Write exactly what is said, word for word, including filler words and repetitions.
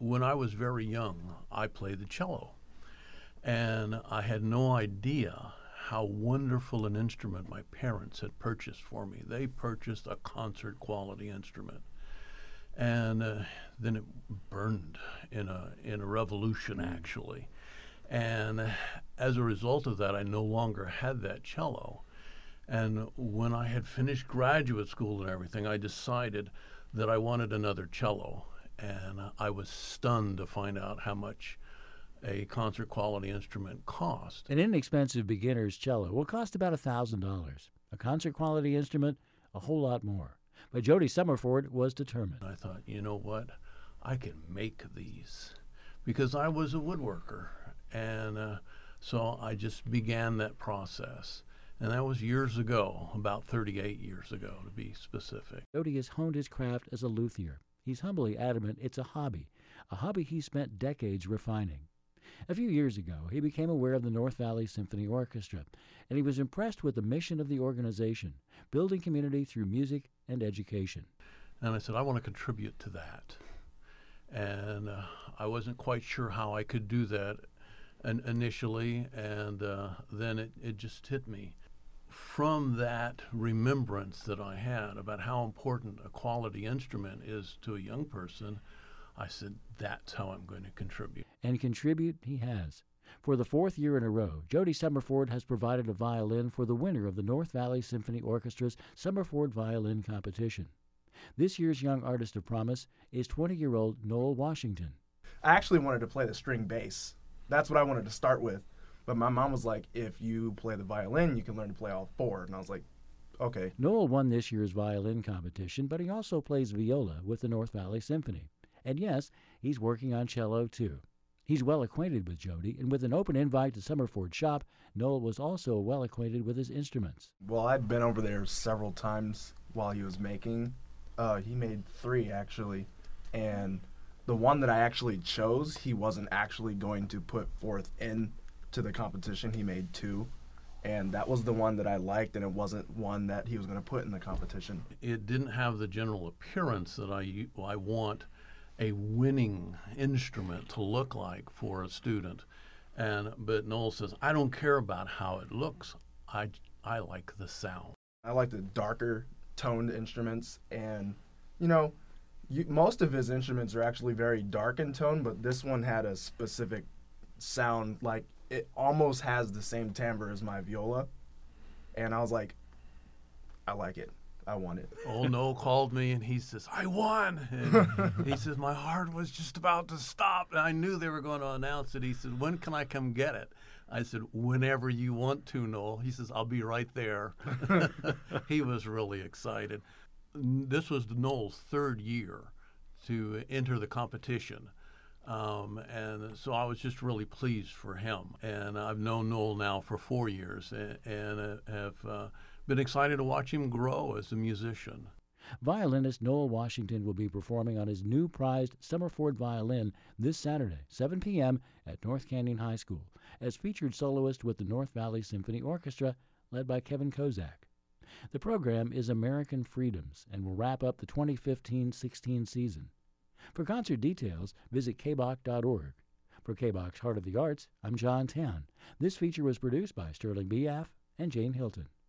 when I was very young, I played the cello. And I had no idea how wonderful an instrument my parents had purchased for me. They purchased a concert quality instrument. And uh, then it burned in a, in a revolution, actually. And as a result of that, I no longer had that cello. And when I had finished graduate school and everything, I decided that I wanted another cello. And I was stunned to find out how much a concert quality instrument cost. An inexpensive beginner's cello will cost about one thousand dollars. A concert quality instrument, a whole lot more. But Jody Summerford was determined. I thought, you know what? I can make these, because I was a woodworker. And uh, so I just began that process. And that was years ago, about thirty-eight years ago to be specific. Jody has honed his craft as a luthier. He's humbly adamant it's a hobby, a hobby he spent decades refining. A few years ago, he became aware of the North Valley Symphony Orchestra, and he was impressed with the mission of the organization, building community through music and education. And I said, I want to contribute to that. And uh, I wasn't quite sure how I could do that in- initially, and uh, then it, it just hit me. From that remembrance that I had about how important a quality instrument is to a young person, I said, that's how I'm going to contribute. And contribute he has. For the fourth year in a row, Jody Summerford has provided a violin for the winner of the North Valley Symphony Orchestra's Summerford Violin Competition. This year's Young Artist of Promise is twenty-year-old Noel Washington. I actually wanted to play the string bass. That's what I wanted to start with. But my mom was like, if you play the violin, you can learn to play all four. And I was like, okay. Noel won this year's violin competition, but he also plays viola with the North Valley Symphony. And yes, he's working on cello, too. He's well acquainted with Jody, and with an open invite to Summerford's shop, Noel was also well acquainted with his instruments. Well, I'd been over there several times while he was making. Uh, he made three, actually. And the one that I actually chose, he wasn't actually going to put forth into the competition. He made two. And that was the one that I liked, and it wasn't one that he was going to put in the competition. It didn't have the general appearance that I, I want a winning instrument to look like for a student. And but Noel says, I don't care about how it looks. I, I like the sound. I like the darker toned instruments, and you know, you, most of his instruments are actually very dark in tone, but this one had a specific sound, like it almost has the same timbre as my viola. And I was like, I like it. I want it. Old Noel called me and he says, I won. And he says, my heart was just about to stop. And I knew they were going to announce it. He said, when can I come get it? I said, whenever you want to, Noel. He says, I'll be right there. He was really excited. This was Noel's third year to enter the competition. Um, and so I was just really pleased for him. And I've known Noel now for four years and, and uh, have uh, been excited to watch him grow as a musician. Violinist Noel Washington will be performing on his new prized Summerford violin this Saturday, seven p.m. at North Canyon High School, as featured soloist with the North Valley Symphony Orchestra, led by Kevin Kozak. The program is American Freedoms and will wrap up the twenty fifteen sixteen season. For concert details, visit K B O C dot org. For K B O C's Heart of the Arts, I'm John Town. This feature was produced by Sterling Biaf and Jane Hilton.